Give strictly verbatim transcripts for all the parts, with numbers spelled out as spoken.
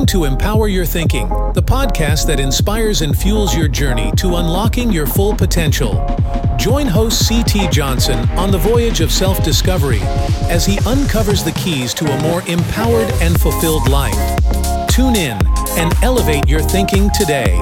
to Empower Your Thinking, the podcast that inspires and fuels your journey to unlocking your full potential. Join host C T Johnson on the voyage of self-discovery as he uncovers the keys to a more empowered and fulfilled life. Tune in and elevate your thinking today.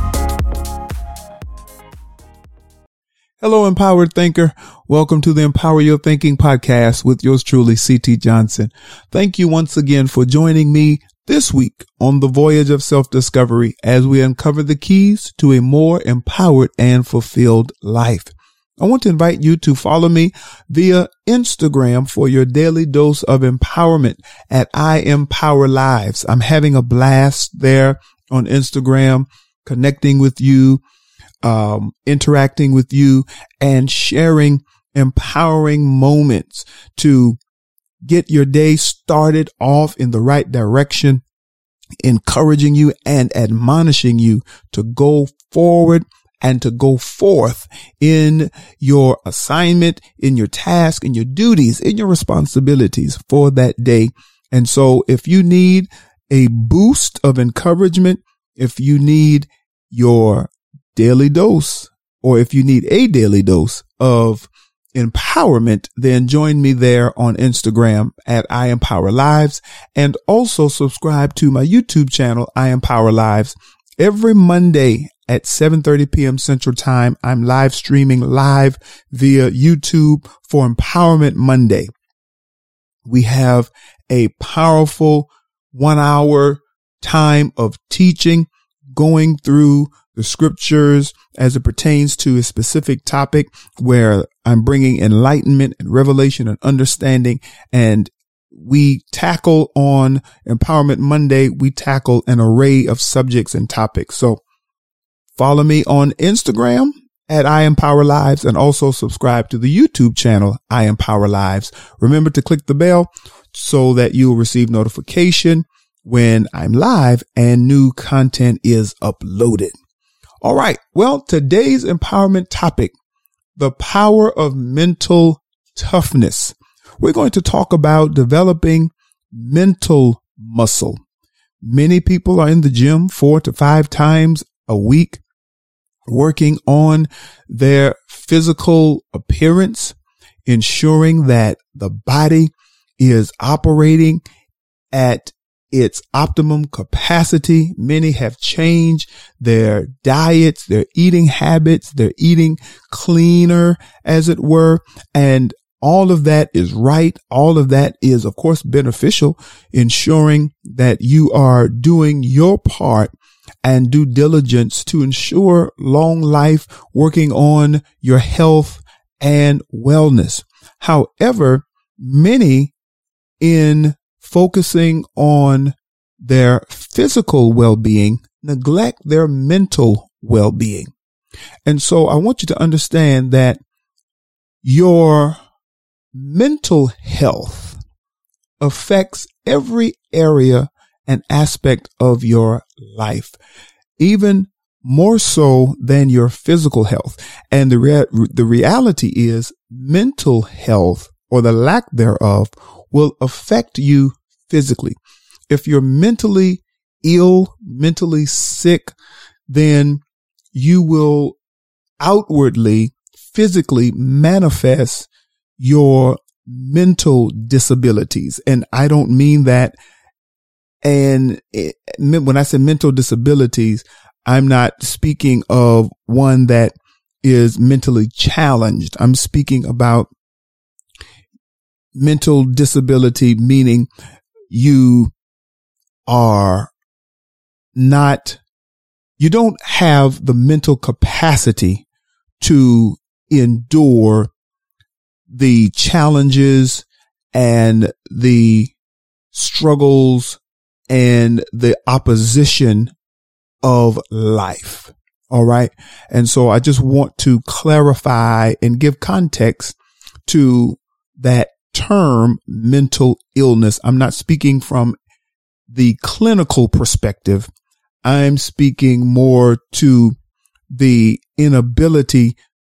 Hello, empowered thinker. Welcome to the Empower Your Thinking podcast with yours truly, C T Johnson. Thank you once again for joining me this week on the voyage of self-discovery as we uncover the keys to a more empowered and fulfilled life. I want to invite you to follow me via Instagram for your daily dose of empowerment at I Empower Lives. I'm having a blast there on Instagram, connecting with you, um, interacting with you, and sharing empowering moments to get your day started off in the right direction, encouraging you and admonishing you to go forward and to go forth in your assignment, in your task, in your duties, in your responsibilities for that day. And so if you need a boost of encouragement, if you need your daily dose, or if you need a daily dose of empowerment, then join me there on Instagram at I Empower Lives, and also subscribe to my YouTube channel, I Empower Lives. Every Monday at seven thirty p.m. Central Time, I'm live streaming live via YouTube for Empowerment Monday. We have a powerful one hour time of teaching, going through the scriptures as it pertains to a specific topic where I'm bringing enlightenment and revelation and understanding. And we tackle on Empowerment Monday, we tackle an array of subjects and topics. So follow me on Instagram at I Empower Lives, and also subscribe to the YouTube channel, I Empower Lives. Remember to click the bell so that you'll receive notification when I'm live and new content is uploaded. All right. Well, today's empowerment topic, the power of mental toughness. We're going to talk about developing mental muscle. Many people are in the gym four to five times a week, working on their physical appearance, ensuring that the body is operating at its optimum capacity. Many have changed their diets, their eating habits, their eating cleaner, as it were. And all of that is right. All of that is, of course, beneficial, ensuring that you are doing your part and due diligence to ensure long life, working on your health and wellness. However, many in focusing on their physical well-being neglect their mental well-being. And so I want you to understand that your mental health affects every area and aspect of your life, even more so than your physical health. And the rea- the reality is mental health, or the lack thereof, will affect you physically. If you're mentally ill, mentally sick, then you will outwardly, physically manifest your mental disabilities. And I don't mean that. And it, when I say mental disabilities, I'm not speaking of one that is mentally challenged. I'm speaking about mental disability, meaning you are not, you don't have the mental capacity to endure the challenges and the struggles and the opposition of life. All right. And so I just want to clarify and give context to that term, mental illness. I'm not speaking from the clinical perspective. I'm speaking more to the inability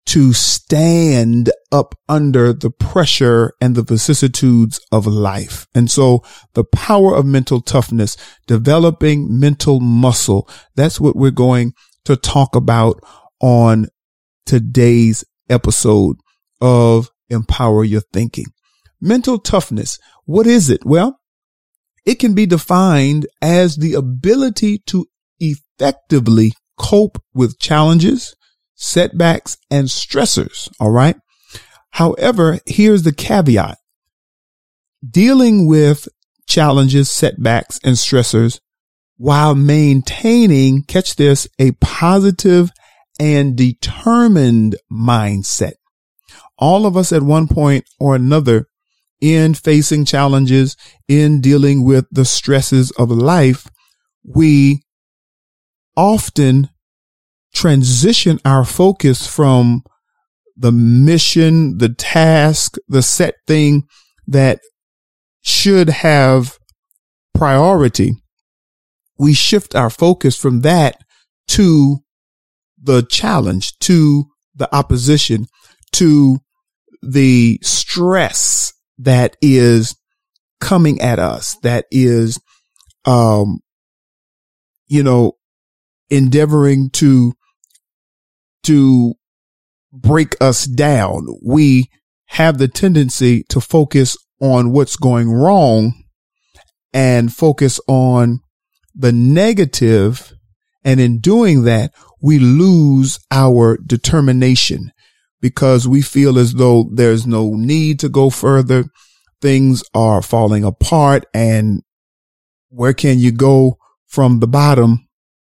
to stand up under the pressure and the vicissitudes of life. And so the power of mental toughness, developing mental muscle, that's what we're going to talk about on today's episode of Empower Your Thinking. Mental toughness, what is it? Well, it can be defined as the ability to effectively cope with challenges, setbacks, and stressors. All right. However, here's the caveat. Dealing with challenges, setbacks, and stressors while maintaining, catch this, a positive and determined mindset. All of us at one point or another in facing challenges, in dealing with the stresses of life, we often transition our focus from the mission, the task, the set thing that should have priority. We shift our focus from that to the challenge, to the opposition, to the stress that is coming at us, that is, um, you know, endeavoring to, to break us down. We have the tendency to focus on what's going wrong and focus on the negative. And in doing that, we lose our determination because we feel as though there's no need to go further. Things are falling apart. And where can you go from the bottom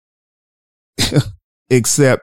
except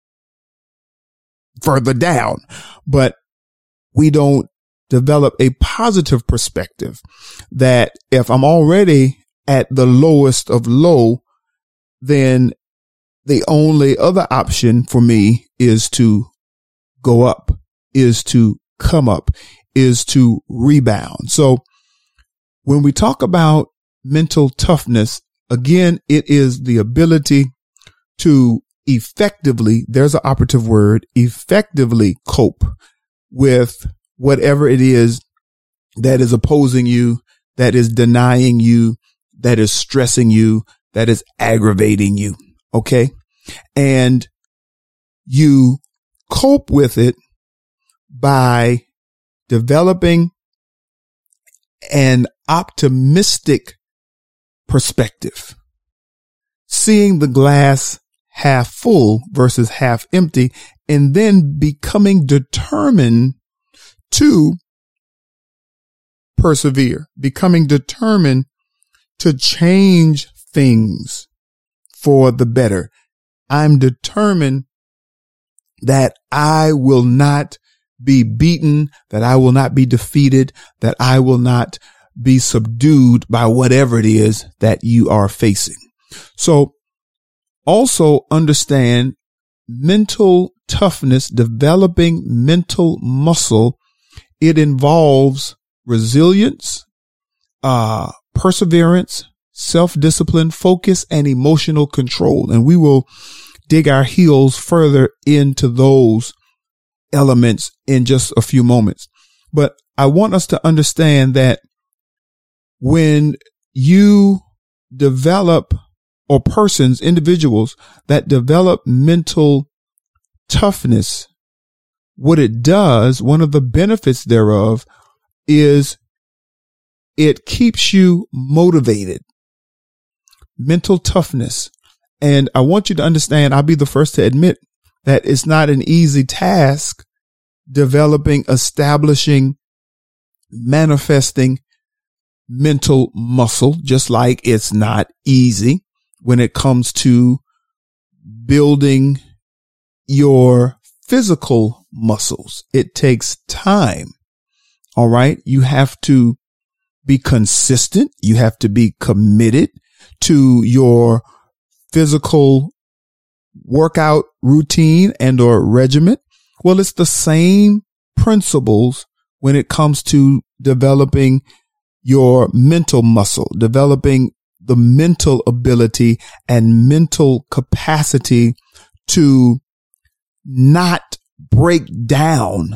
further down? But we don't develop a positive perspective that if I'm already at the lowest of low, then the only other option for me is to go up, is to come up, is to rebound. So when we talk about mental toughness, again, it is the ability to effectively, there's an operative word, effectively cope with whatever it is that is opposing you, that is denying you, that is stressing you, that is aggravating you. Okay. And you cope with it by developing an optimistic perspective, seeing the glass half full versus half empty, and then becoming determined to persevere, becoming determined to change things for the better. I'm determined that I will not be beaten, that I will not be defeated, that I will not be subdued by whatever it is that you are facing. So also understand mental toughness, developing mental muscle. It involves resilience, uh, perseverance, self-discipline, focus, and emotional control. And we will dig our heels further into those elements in just a few moments. But I want us to understand that when you develop, or persons, individuals that develop mental toughness, what it does, one of the benefits thereof is it keeps you motivated. Mental toughness. And I want you to understand, I'll be the first to admit that it's not an easy task developing, establishing, manifesting mental muscle, just like it's not easy when it comes to building your physical muscles. It takes time. All right. You have to be consistent. You have to be committed to your physical workout routine and or regimen. Well, it's the same principles when it comes to developing your mental muscle, developing the mental ability and mental capacity to not break down,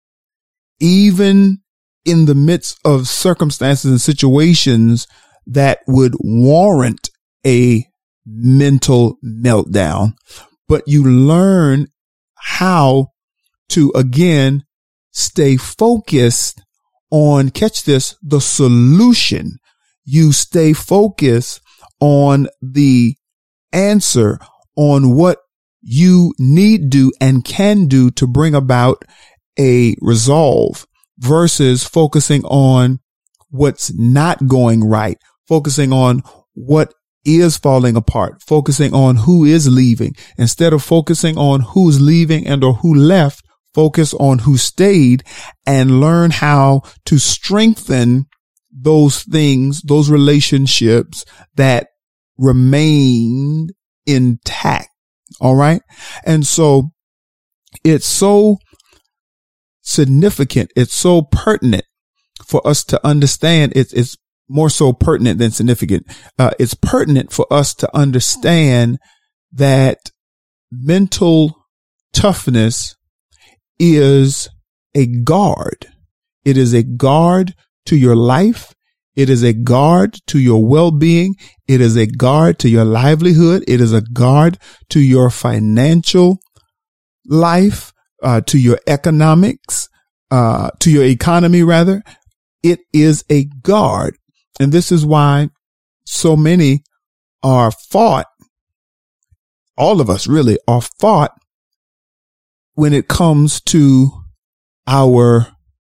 even in the midst of circumstances and situations that would warrant a mental meltdown. But you learn how to, again, stay focused on, catch this, the solution. You stay focused on the answer, on what you need do and can do to bring about a resolve, versus focusing on what's not going right, focusing on what is falling apart, focusing on who is leaving. Instead of focusing on who's leaving and or who left, focus on who stayed and learn how to strengthen those things, those relationships that remained intact. All right. And so it's so significant. It's so pertinent for us to understand. It's, it's more so pertinent than significant. Uh, it's pertinent for us to understand that mental toughness is a guard. It is a guard to your life. It is a guard to your well-being. It is a guard to your livelihood. It is a guard to your financial life, uh, to your economics, uh, to your economy, rather. It is a guard. And this is why so many are fought. All of us really are fought when it comes to our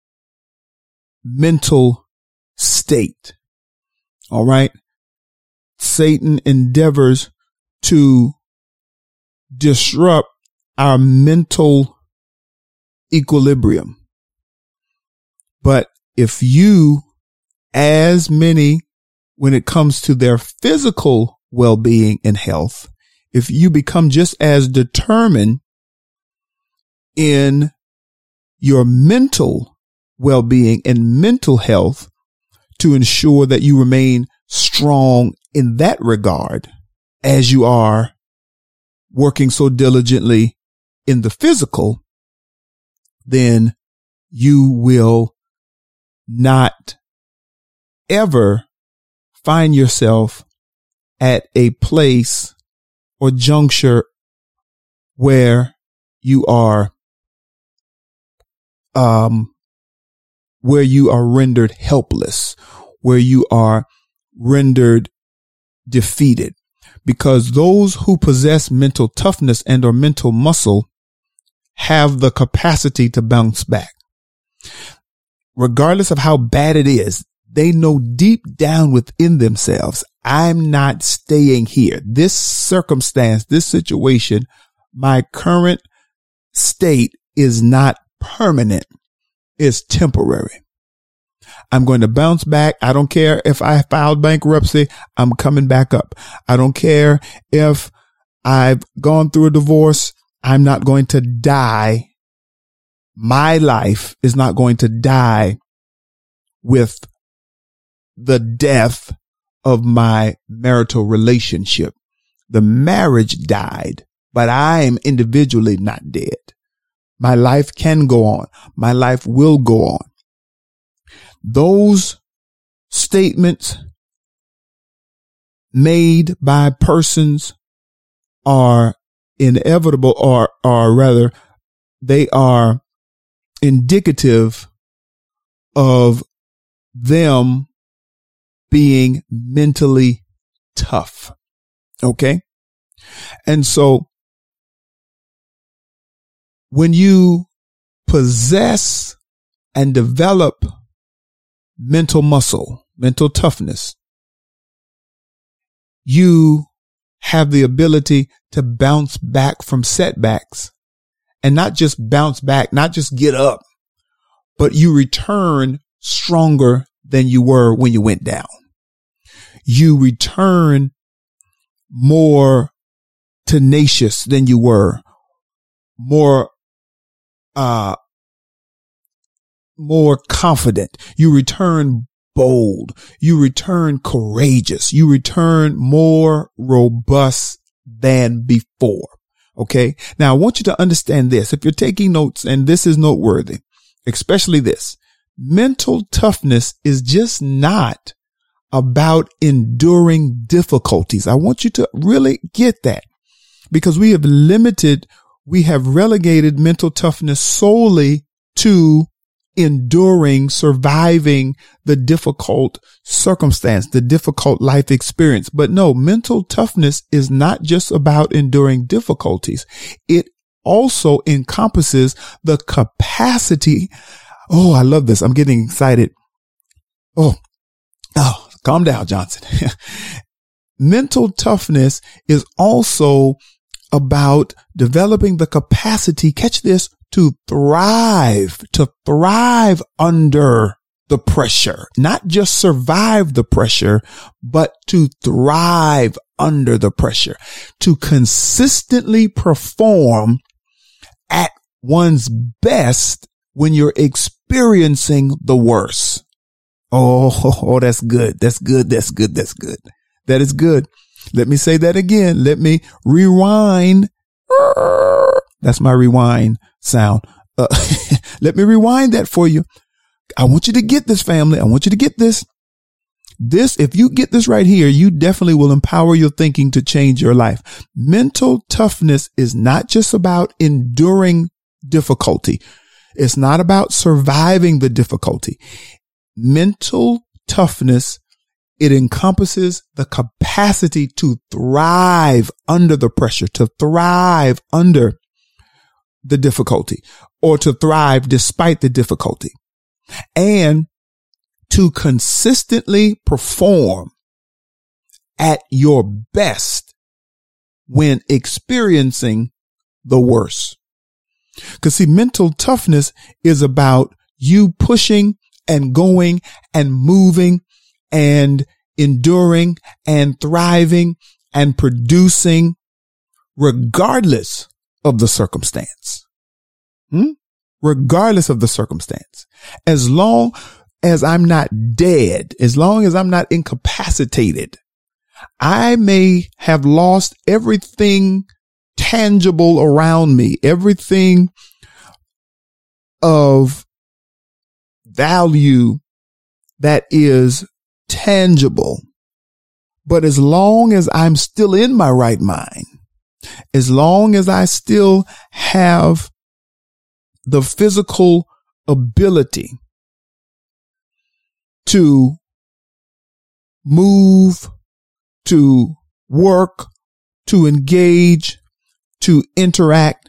mental state. All right. Satan endeavors to disrupt our mental equilibrium. But if you, as many, when it comes to their physical well-being and health, if you become just as determined in your mental well-being and mental health to ensure that you remain strong in that regard as you are working so diligently in the physical, then you will not ever find yourself at a place or juncture where you are um where you are rendered helpless, where you are rendered defeated, because those who possess mental toughness and or mental muscle have the capacity to bounce back. Regardless of how bad it is, they know deep down within themselves, I'm not staying here. This circumstance, this situation, my current state is not permanent. It's temporary. I'm going to bounce back. I don't care if I filed bankruptcy. I'm coming back up. I don't care if I've gone through a divorce. I'm not going to die. My life is not going to die with the death of my marital relationship. The marriage died, but I am individually not dead. My life can go on. My life will go on. Those statements made by persons are inevitable, or, or rather, they are indicative of them being mentally tough. Okay. And so when you possess and develop mental muscle, mental toughness, you have the ability to bounce back from setbacks, and not just bounce back, not just get up, but you return stronger than you were when you went down. You return more tenacious than you were, more uh more confident. You return bold. You return courageous. You return more robust than before. Okay. Now I want you to understand this. If you're taking notes, and this is noteworthy, especially this, mental toughness is just not about enduring difficulties. I want you to really get that, because we have limited, we have relegated mental toughness solely to enduring, surviving the difficult circumstance, the difficult life experience. But no, mental toughness is not just about enduring difficulties. It also encompasses the capacity. Oh, I love this. I'm getting excited. Oh, oh, calm down, Johnson. Mental toughness is also about developing the capacity, catch this, to thrive, to thrive under the pressure, not just survive the pressure, but to thrive under the pressure, to consistently perform at one's best when you're experiencing the worst. Oh, oh, that's good. That's good. That's good. That's good. That is good. Let me say that again. Let me rewind. That's my rewind sound. Uh, let me rewind that for you. I want you to get this, family. I want you to get this. This, if you get this right here, you definitely will empower your thinking to change your life. Mental toughness is not just about enduring difficulty. It's not about surviving the difficulty. Mental toughness, it encompasses the capacity to thrive under the pressure, to thrive under the difficulty, or to thrive despite the difficulty, and to consistently perform at your best when experiencing the worst. Because see, mental toughness is about you pushing and going and moving and enduring and thriving and producing regardless of the circumstance. Hmm? Regardless of the circumstance. As long as I'm not dead, as long as I'm not incapacitated, I may have lost everything tangible around me, everything of value that is tangible. But as long as I'm still in my right mind, as long as I still have the physical ability to move, to work, to engage, to interact,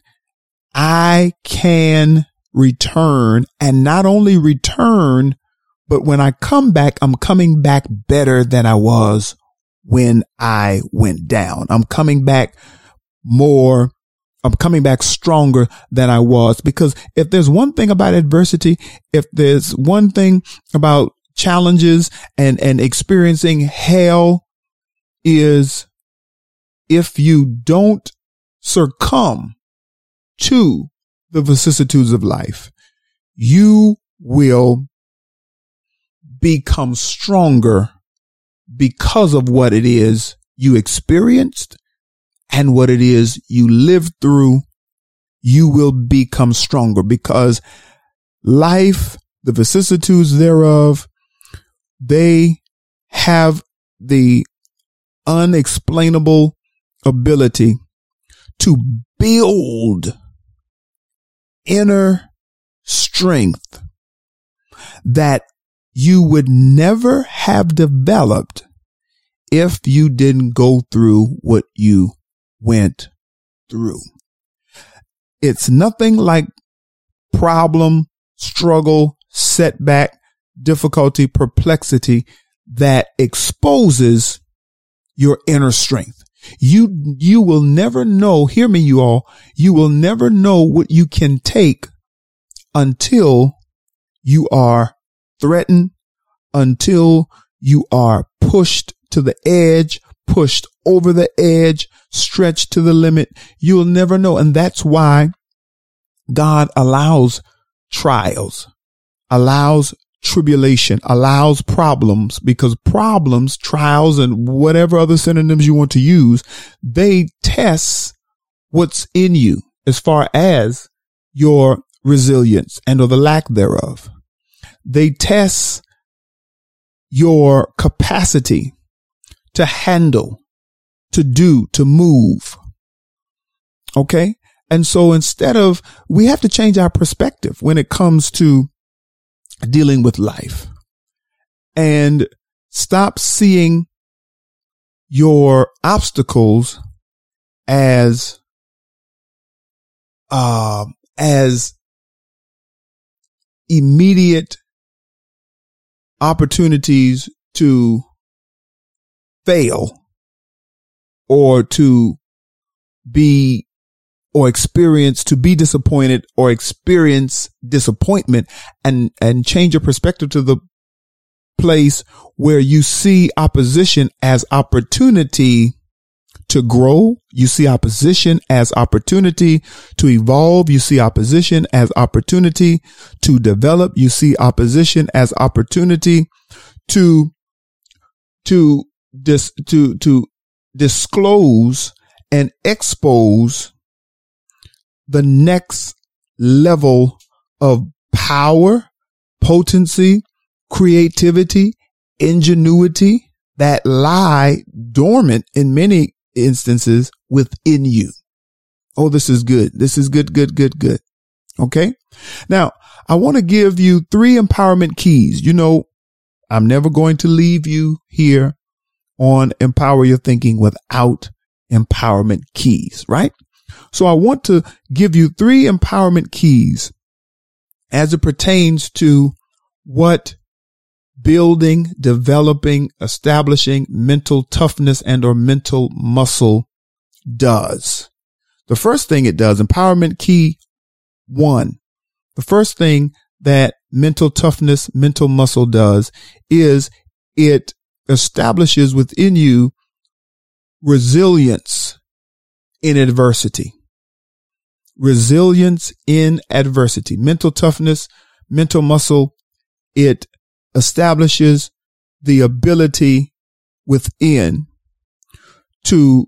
I can return, and not only return, but when I come back, I'm coming back better than I was when I went down. I'm coming back more, I'm coming back stronger than I was. Because if there's one thing about adversity, if there's one thing about challenges and, and experiencing hell, is if you don't succumb to the vicissitudes of life, you will become stronger because of what it is you experienced and what it is you lived through. You will become stronger because life, the vicissitudes thereof, they have the unexplainable ability to build inner strength that you would never have developed if you didn't go through what you went through. It's nothing like problem, struggle, setback, difficulty, perplexity that exposes your inner strength. You, you will never know, hear me, you all, you will never know what you can take until you are threatened, until you are pushed to the edge, pushed over the edge, stretched to the limit. You'll never know. And that's why God allows trials, allows tribulation, allows problems, because problems, trials, and whatever other synonyms you want to use, they test what's in you as far as your resilience and or the lack thereof. They test your capacity to handle, to do, to move. Okay. And so instead of, we have to change our perspective when it comes to dealing with life and stop seeing your obstacles as, uh, as immediate opportunities to fail or to be or experience to be disappointed or experience disappointment, and, and change your perspective to the place where you see opposition as opportunity to grow. You see opposition as opportunity to evolve. You see opposition as opportunity to develop. You see opposition as opportunity to, to, dis, to, to disclose and expose the next level of power, potency, creativity, ingenuity that lie dormant in many instances within you. Oh, this is good. This is good, good, good, good. Okay. Now I want to give you three empowerment keys. You know, I'm never going to leave you here on Empower Your Thinking without empowerment keys, right? So I want to give you three empowerment keys as it pertains to what building, developing, establishing mental toughness and or mental muscle does. The first thing it does, empowerment key one, the first thing that mental toughness, mental muscle does is it establishes within you resilience in adversity. Resilience in adversity. Mental toughness, mental muscle, it establishes the ability within to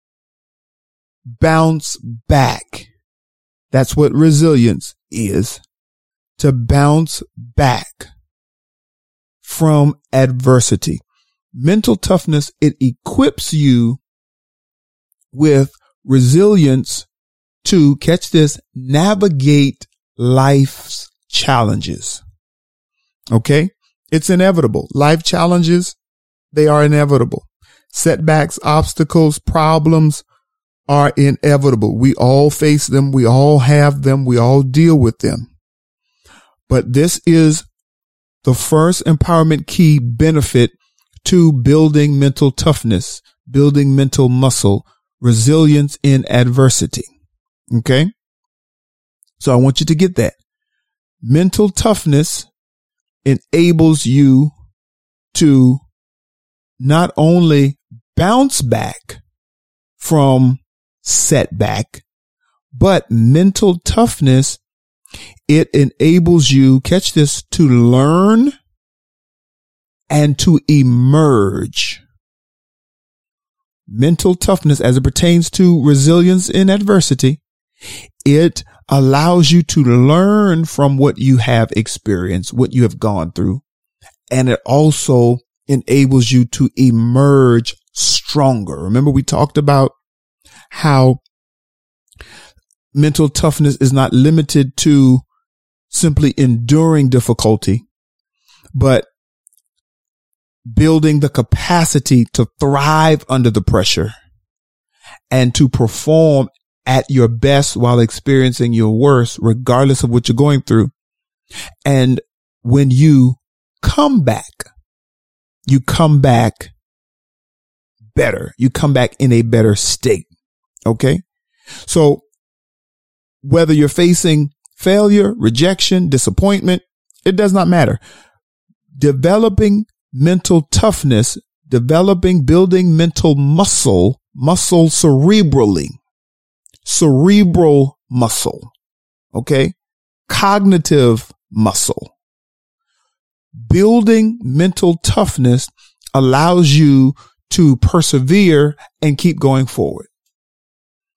bounce back. That's what resilience is. To bounce back from adversity. Mental toughness, it equips you with resilience to, catch this, navigate life's challenges. Okay. It's inevitable. Life challenges, they are inevitable. Setbacks, obstacles, problems are inevitable. We all face them. We all have them. We all deal with them. But this is the first empowerment key benefit to building mental toughness, building mental muscle, resilience in adversity. Okay. So I want you to get that. Mental toughness enables you to not only bounce back from setback, but mental toughness, it enables you, catch this, to learn and to emerge. Mental toughness, as it pertains to resilience in adversity, it allows you to learn from what you have experienced, what you have gone through. And it also enables you to emerge stronger. Remember, we talked about how mental toughness is not limited to simply enduring difficulty, but building the capacity to thrive under the pressure and to perform at your best while experiencing your worst, regardless of what you're going through. And when you come back, you come back better. You come back in a better state. Okay. So whether you're facing failure, rejection, disappointment, it does not matter. Developing mental toughness, developing, building mental muscle, muscle cerebrally, cerebral muscle. Okay. Cognitive muscle. Building mental toughness allows you to persevere and keep going forward.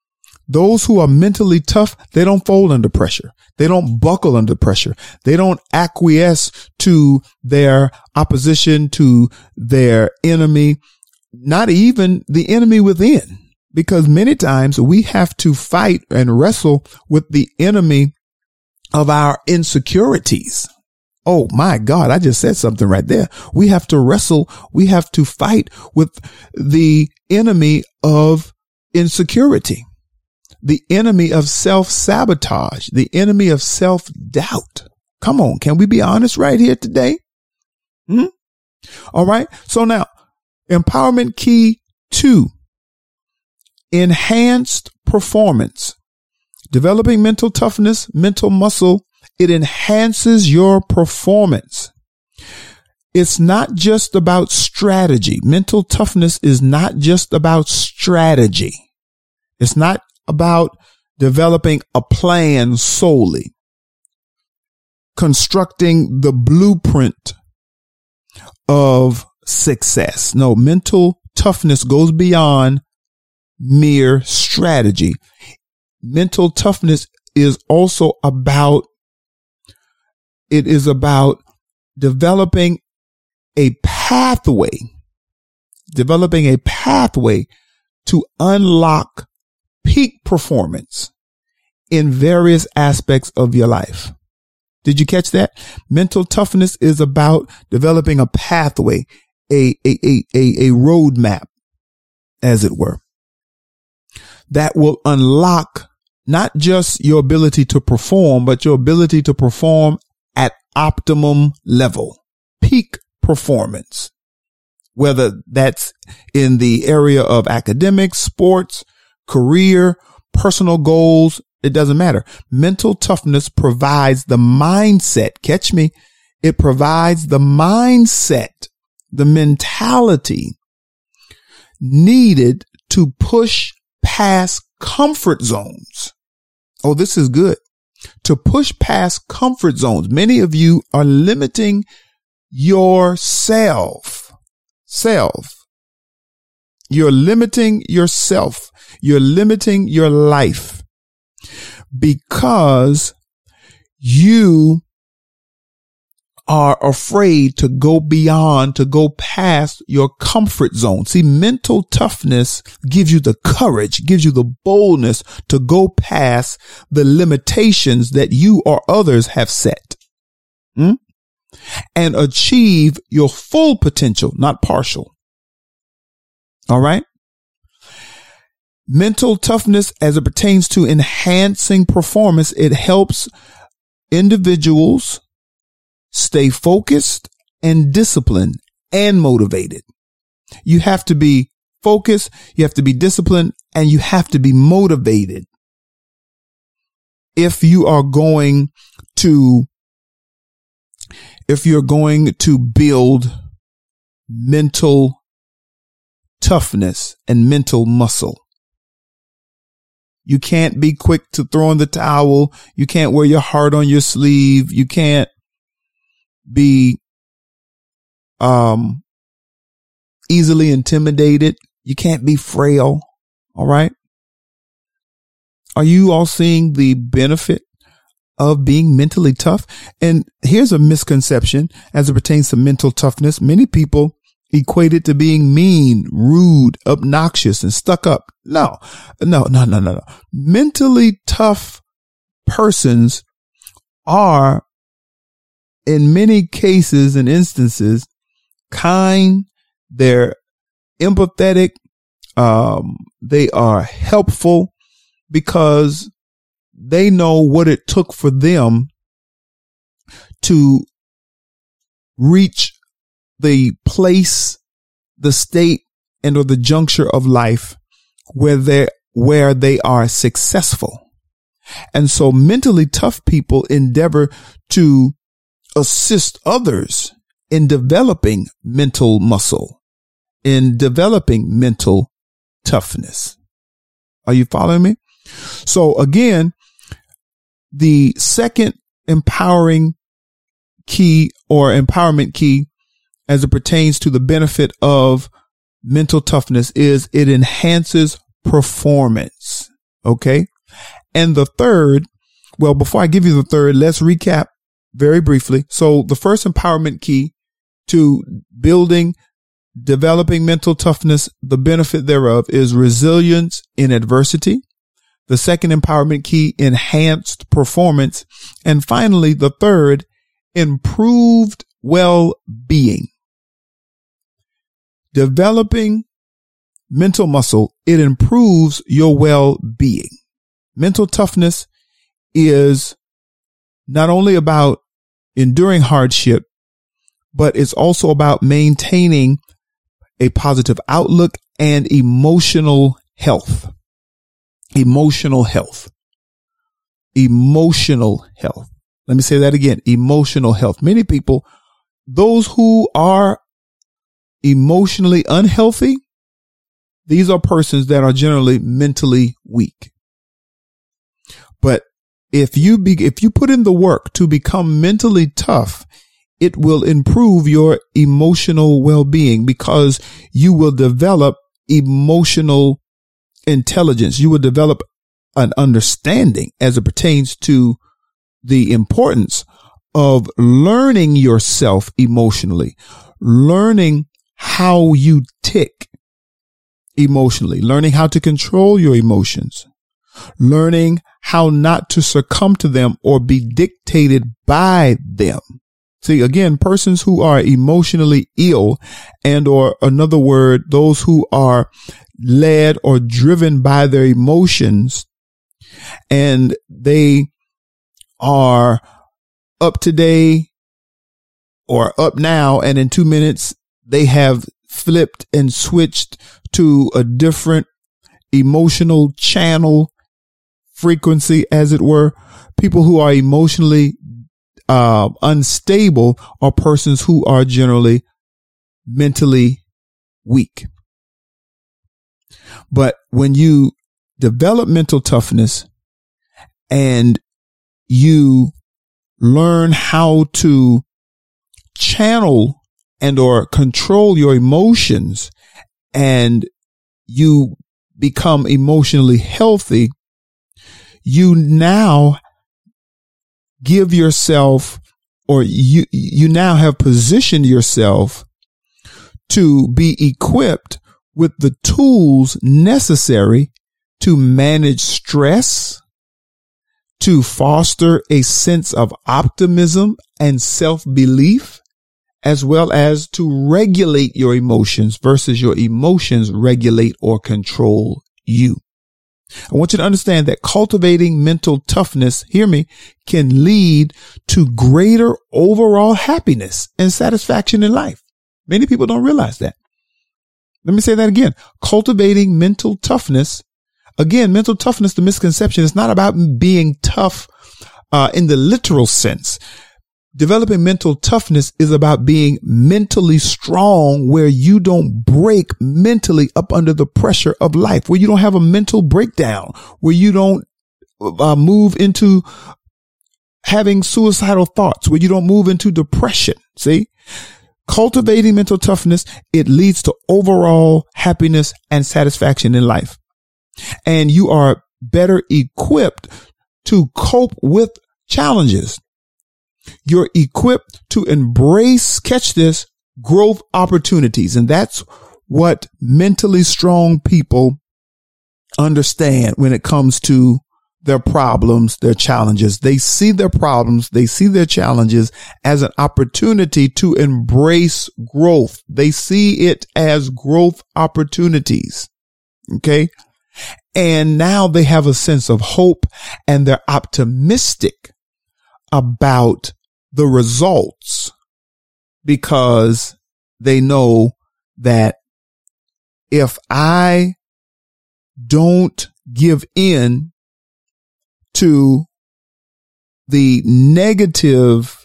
Those who are mentally tough, they don't fold under pressure. They don't buckle under pressure. They don't acquiesce to their opposition, to their enemy, not even the enemy within. Because many times we have to fight and wrestle with the enemy of our insecurities. Oh my God, I just said something right there. We have to wrestle. We have to fight with the enemy of insecurity, the enemy of self-sabotage, the enemy of self-doubt. Come on. Can we be honest right here today? Hmm? All right. So now, empowerment key two, enhanced performance. Developing mental toughness, mental muscle, it enhances your performance. It's not just about strategy. Mental toughness is not just about strategy. It's not about developing a plan solely, constructing the blueprint of success. No, mental toughness goes beyond mere strategy. Mental toughness is also about, it is about developing a pathway, developing a pathway to unlock peak performance in various aspects of your life. Did you catch that? Mental toughness is about developing a pathway, a, a, a, a, a roadmap, as it were, that will unlock not just your ability to perform, but your ability to perform at optimum level, peak performance, whether that's in the area of academics, sports, career, personal goals. It doesn't matter. Mental toughness provides the mindset. Catch me. It provides the mindset, the mentality needed to push past comfort zones. Oh, this is good. To push past comfort zones. Many of you are limiting yourself. Self. You're limiting yourself. You're limiting your life because you are afraid to go beyond, to go past your comfort zone. See, mental toughness gives you the courage, gives you the boldness to go past the limitations that you or others have set, hmm? and achieve your full potential, not partial. All right. Mental toughness, as it pertains to enhancing performance, it helps individuals stay focused and disciplined and motivated. You have to be focused, you have to be disciplined, and you have to be motivated if you are going to, if you're going to build mental toughness and mental muscle. You can't be quick to throw in the towel. You can't wear your heart on your sleeve. You can't be um easily intimidated. You can't be frail. All right. Are you all seeing the benefit of being mentally tough? And here's a misconception as it pertains to mental toughness. Many people equate it to being mean, rude, obnoxious, and stuck up. No, no, no, no, no, no. Mentally tough persons are, in many cases and instances, kind, they're empathetic, um, they are helpful because they know what it took for them to reach the place, the state, and or the juncture of life where they where they are successful. And so mentally tough people endeavor to assist others in developing mental muscle, in developing mental toughness. Are you following me? So again, the second empowering key or empowerment key as it pertains to the benefit of mental toughness is it enhances performance. Okay. And the third, well, before I give you the third, let's recap very briefly. So the first empowerment key to building, developing mental toughness, the benefit thereof is resilience in adversity. The second empowerment key, enhanced performance. And finally, the third, improved well-being. Developing mental muscle, it improves your well-being. Mental toughness is not only about enduring hardship, but it's also about maintaining a positive outlook and emotional health. Emotional health. Emotional health. Let me say that again. Emotional health. Many people, those who are emotionally unhealthy, these are persons that are generally mentally weak. But if you be, if you put in the work to become mentally tough, it will improve your emotional well-being because you will develop emotional intelligence. You will develop an understanding as it pertains to the importance of learning yourself emotionally, learning how you tick emotionally, learning how to control your emotions, learning how not to succumb to them or be dictated by them. See, again, persons who are emotionally ill and or another word, those who are led or driven by their emotions and they are up today or up now, and in two minutes they have flipped and switched to a different emotional channel frequency, as it were. People who are emotionally uh, unstable are persons who are generally mentally weak. But when you develop mental toughness and you learn how to channel and or control your emotions and you become emotionally healthy, you now give yourself, or you, you now have positioned yourself to be equipped with the tools necessary to manage stress, to foster a sense of optimism and self-belief, as well as to regulate your emotions versus your emotions regulate or control you. I want you to understand that cultivating mental toughness, hear me, can lead to greater overall happiness and satisfaction in life. Many people don't realize that. Let me say that again. Cultivating mental toughness. Again, mental toughness, the misconception is not about being tough uh, in the literal sense. Developing mental toughness is about being mentally strong, where you don't break mentally up under the pressure of life, where you don't have a mental breakdown, where you don't uh, move into having suicidal thoughts, where you don't move into depression. See, cultivating mental toughness, it leads to overall happiness and satisfaction in life. And you are better equipped to cope with challenges. You're equipped to embrace, catch this, growth opportunities. And that's what mentally strong people understand when it comes to their problems, their challenges. They see their problems, they see their challenges as an opportunity to embrace growth. They see it as growth opportunities. Okay. And now they have a sense of hope and they're optimistic about the results because they know that if I don't give in to the negative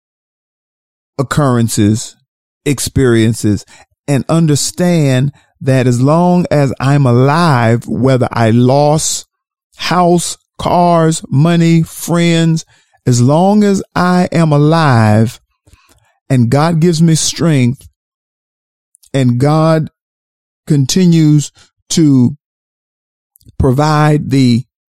occurrences, experiences, and understand that as long as I'm alive, whether I lost house, cars, money, friends, as long as I am alive and God gives me strength and God continues to provide the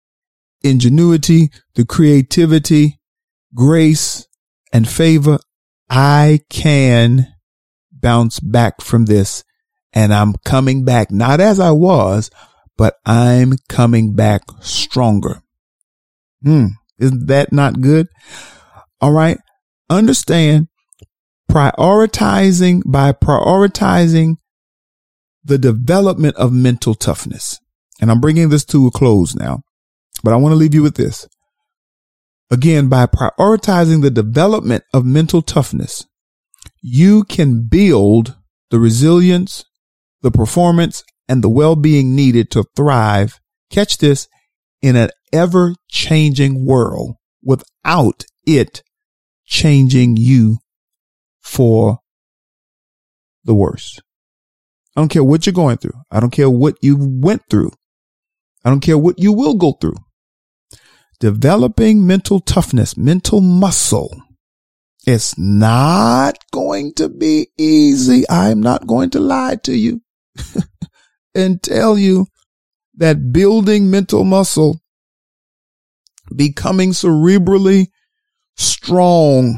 ingenuity, the creativity, grace, and favor, I can bounce back from this. And I'm coming back, not as I was, but I'm coming back stronger. Hmm. Isn't that not good? All right. Understand, prioritizing by prioritizing the development of mental toughness. And I'm bringing this to a close now, but I want to leave you with this. Again, by prioritizing the development of mental toughness, you can build the resilience, the performance, and the well-being needed to thrive. Catch this, in an ever-changing world without it changing you for the worse. I don't care what you're going through. I don't care what you went through. I don't care what you will go through. Developing mental toughness, mental muscle, it's not going to be easy. I'm not going to lie to you and tell you that building mental muscle, becoming cerebrally strong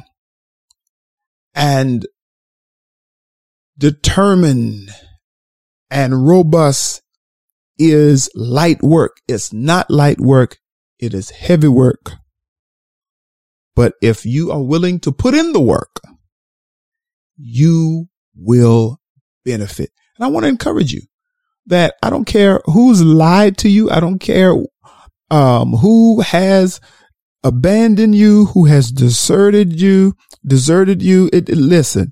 and determined and robust is light work. It's not light work. It is heavy work. But if you are willing to put in the work, you will benefit. And I want to encourage you that I don't care who's lied to you. I don't care um, who has abandoned you, who has deserted you, deserted you. It, it, listen,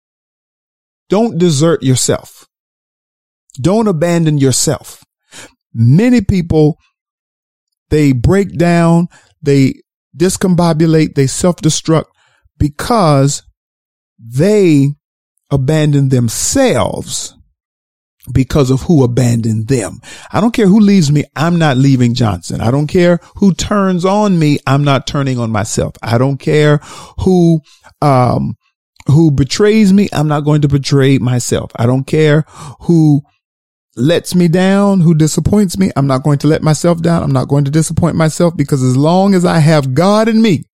don't desert yourself. Don't abandon yourself. Many people, they break down, they discombobulate, they self-destruct because they abandon themselves because of who abandoned them. I don't care who leaves me. I'm not leaving Johnson. I don't care who turns on me. I'm not turning on myself. I don't care who, um, who betrays me. I'm not going to betray myself. I don't care who lets me down, who disappoints me. I'm not going to let myself down. I'm not going to disappoint myself, because as long as I have God in me,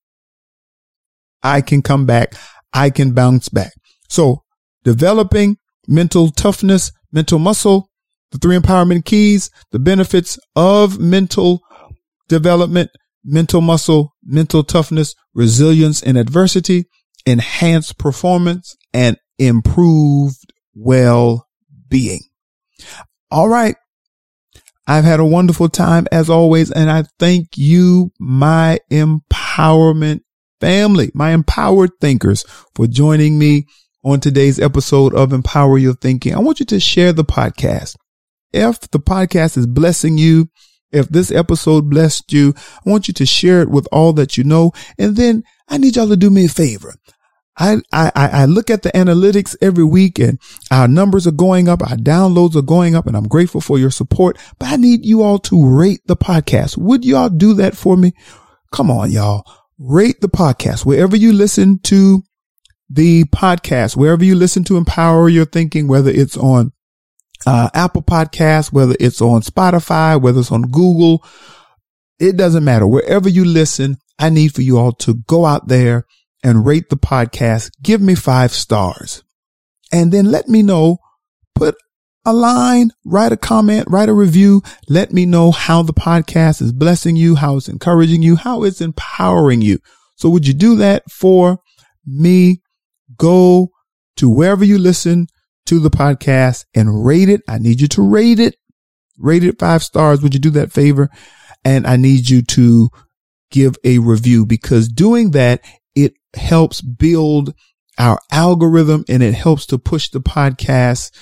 I can come back. I can bounce back. So developing mental toughness, mental muscle, the three empowerment keys, the benefits of mental development, mental muscle, mental toughness, resilience in adversity, enhanced performance, and improved well-being. All right. I've had a wonderful time as always, and I thank you, my empowerment family, my empowered thinkers, for joining me on today's episode of Empower Your Thinking. I want you to share the podcast. If the podcast is blessing you, if this episode blessed you, I want you to share it with all that you know. And then I need y'all to do me a favor. I, I, I look at the analytics every week, and our numbers are going up. Our downloads are going up, and I'm grateful for your support, but I need you all to rate the podcast. Would y'all do that for me? Come on, y'all. Rate the podcast wherever you listen to the podcast, wherever you listen to Empower Your Thinking, whether it's on uh, Apple Podcasts, whether it's on Spotify, whether it's on Google. It doesn't matter. Wherever you listen, I need for you all to go out there and rate the podcast. Give me five stars, and then let me know, put a line, write a comment, write a review. Let me know how the podcast is blessing you, how it's encouraging you, how it's empowering you. So would you do that for me? Go to wherever you listen to the podcast and rate it. I need you to rate it, rate it five stars. Would you do that favor? And I need you to give a review, because doing that, it helps build our algorithm, and it helps to push the podcast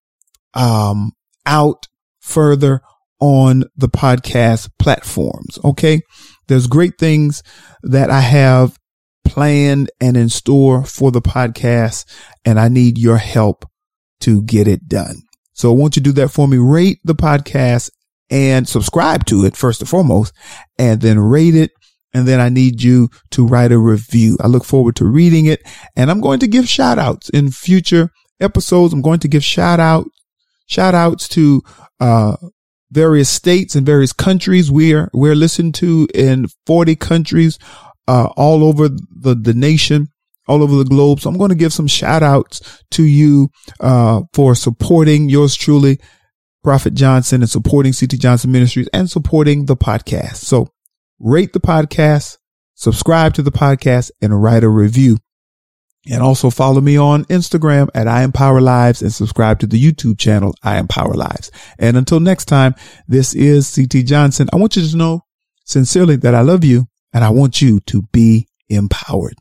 um, out further on the podcast platforms. Okay. There's great things that I have planned and in store for the podcast, and I need your help to get it done. So I want you to do that for me. Rate the podcast and subscribe to it first and foremost, and then rate it. And then I need you to write a review. I look forward to reading it, and I'm going to give shout outs in future episodes. I'm going to give shout out, shout outs to, uh, various states and various countries. We're, we're listened to in forty countries, uh, all over the, the nation, all over the globe. So I'm going to give some shout outs to you, uh, for supporting yours truly, Prophet Johnson, and supporting C T Johnson Ministries and supporting the podcast. So rate the podcast, subscribe to the podcast, and write a review. And also follow me on Instagram at I Empower Lives and subscribe to the YouTube channel, I Empower Lives. And until next time, this is C T Johnson. I want you to know sincerely that I love you and I want you to be empowered.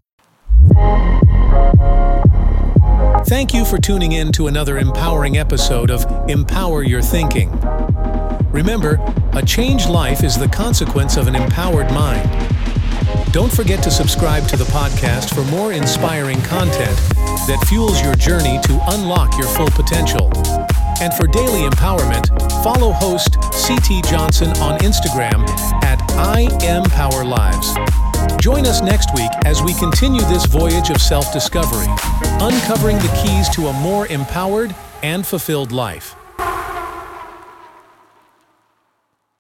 Thank you for tuning in to another empowering episode of Empower Your Thinking. Remember, a changed life is the consequence of an empowered mind. Don't forget to subscribe to the podcast for more inspiring content that fuels your journey to unlock your full potential. And for daily empowerment, follow host C T Johnson on Instagram at I Empower Lives. Join us next week as we continue this voyage of self-discovery, uncovering the keys to a more empowered and fulfilled life.